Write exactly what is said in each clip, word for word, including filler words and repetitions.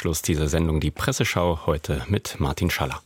Abschluss dieser Sendung die Presseschau heute mit Martin Schaller.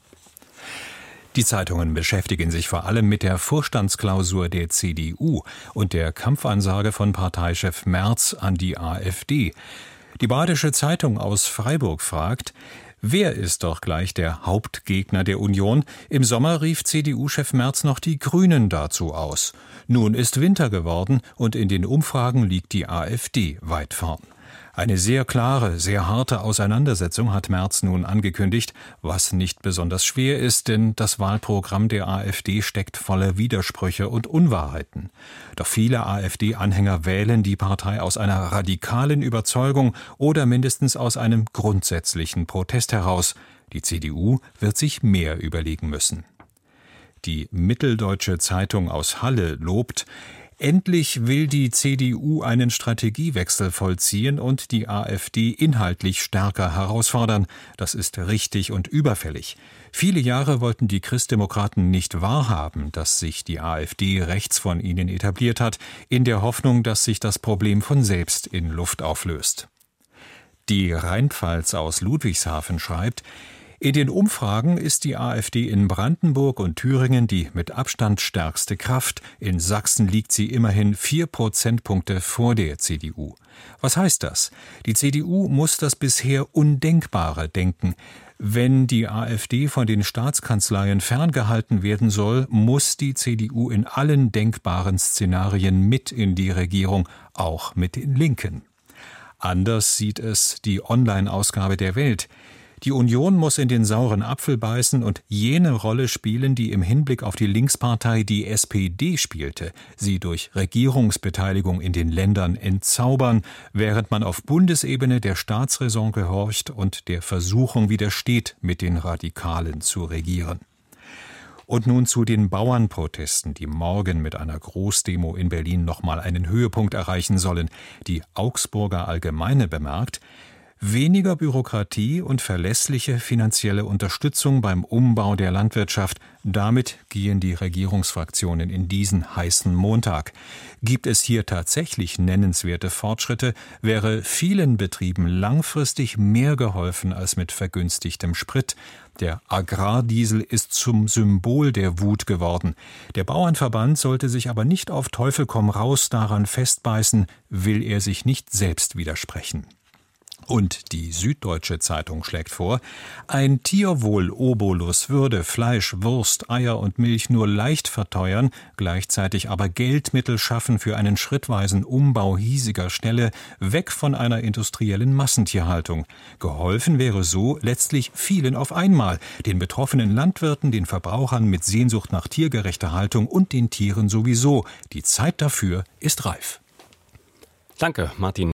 Die Zeitungen beschäftigen sich vor allem mit der Vorstandsklausur der C D U und der Kampfansage von Parteichef Merz an die AfD. Die Badische Zeitung aus Freiburg fragt: Wer ist doch gleich der Hauptgegner der Union? Im Sommer rief C D U-Chef Merz noch die Grünen dazu aus. Nun ist Winter geworden und in den Umfragen liegt die AfD weit vorn. Eine sehr klare, sehr harte Auseinandersetzung hat Merz nun angekündigt, was nicht besonders schwer ist, denn das Wahlprogramm der AfD steckt voller Widersprüche und Unwahrheiten. Doch viele AfD-Anhänger wählen die Partei aus einer radikalen Überzeugung oder mindestens aus einem grundsätzlichen Protest heraus. Die C D U wird sich mehr überlegen müssen. Die Mitteldeutsche Zeitung aus Halle lobt: Endlich will die C D U einen Strategiewechsel vollziehen und die AfD inhaltlich stärker herausfordern. Das ist richtig und überfällig. Viele Jahre wollten die Christdemokraten nicht wahrhaben, dass sich die AfD rechts von ihnen etabliert hat, in der Hoffnung, dass sich das Problem von selbst in Luft auflöst. Die Rheinpfalz aus Ludwigshafen schreibt: In den Umfragen ist die AfD in Brandenburg und Thüringen die mit Abstand stärkste Kraft. In Sachsen liegt sie immerhin vier Prozentpunkte vor der C D U. Was heißt das? Die C D U muss das bisher Undenkbare denken. Wenn die AfD von den Staatskanzleien ferngehalten werden soll, muss die C D U in allen denkbaren Szenarien mit in die Regierung, auch mit den Linken. Anders sieht es die Online-Ausgabe der Welt. Die Union muss in den sauren Apfel beißen und jene Rolle spielen, die im Hinblick auf die Linkspartei die S P D spielte, sie durch Regierungsbeteiligung in den Ländern entzaubern, während man auf Bundesebene der Staatsräson gehorcht und der Versuchung widersteht, mit den Radikalen zu regieren. Und nun zu den Bauernprotesten, die morgen mit einer Großdemo in Berlin nochmal einen Höhepunkt erreichen sollen. Die Augsburger Allgemeine bemerkt: Weniger Bürokratie und verlässliche finanzielle Unterstützung beim Umbau der Landwirtschaft. Damit gehen die Regierungsfraktionen in diesen heißen Montag. Gibt es hier tatsächlich nennenswerte Fortschritte, wäre vielen Betrieben langfristig mehr geholfen als mit vergünstigtem Sprit. Der Agrardiesel ist zum Symbol der Wut geworden. Der Bauernverband sollte sich aber nicht auf Teufel komm raus daran festbeißen, will er sich nicht selbst widersprechen. Und die Süddeutsche Zeitung schlägt vor: Ein Tierwohl-Obolus würde Fleisch, Wurst, Eier und Milch nur leicht verteuern, gleichzeitig aber Geldmittel schaffen für einen schrittweisen Umbau hiesiger Ställe, weg von einer industriellen Massentierhaltung. Geholfen wäre so letztlich vielen auf einmal, den betroffenen Landwirten, den Verbrauchern mit Sehnsucht nach tiergerechter Haltung und den Tieren sowieso. Die Zeit dafür ist reif. Danke, Martin.